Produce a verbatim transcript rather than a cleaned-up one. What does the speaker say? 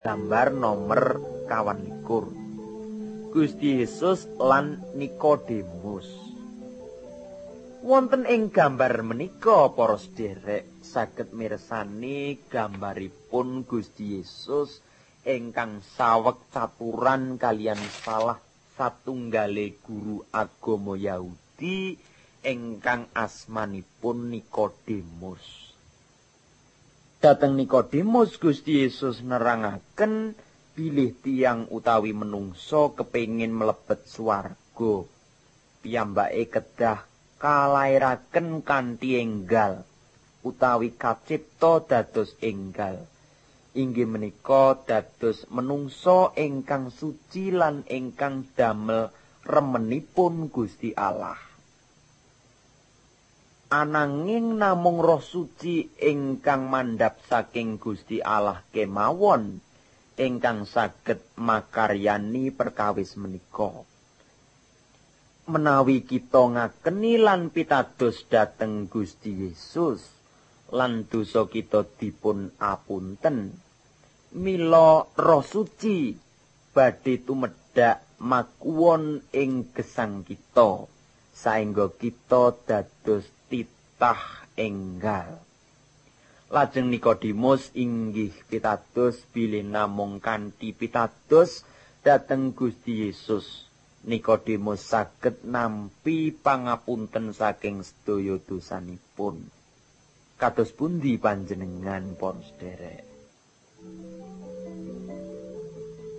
Gambar nomor kawan likur. Gusti Yesus lan Nikodemus. Wonten ing gambar menika para sedherek saged mirsani gambaripun Gusti Yesus ingkang saweg caturan kalian salah satunggale guru agama Yahudi ingkang asmanipun Nikodemus. Dateng Nikodemus Gusti Yesus nerangaken bilih tiang utawi menungso kepengin mlebet swarga. Piyambake kedah kalairaken kanthi enggal utawi kacipta dados enggal. Inggih menika dados menungso ingkang suci lan ingkang damel remenipun Gusti Allah. Ananging namung Roh Suci ingkang mandhap saking Gusti Allah kemawon ingkang saged makaryani perkawis menika. Menawi kita ngakeni lan pitados dhateng Gusti Yesus lan dosa kita dipun apunten, mila Roh Suci badhe tumedhak makuwon ing gesang kita saengga kita dados titah enggal. Lajeng Nikodemus inggih pitados bilih namung kanthi pitados dhateng Gusti Yesus Nikodemus saged nampi pangapunten saking sedaya dosanipun. Kados pundi panjenengan para sedherek?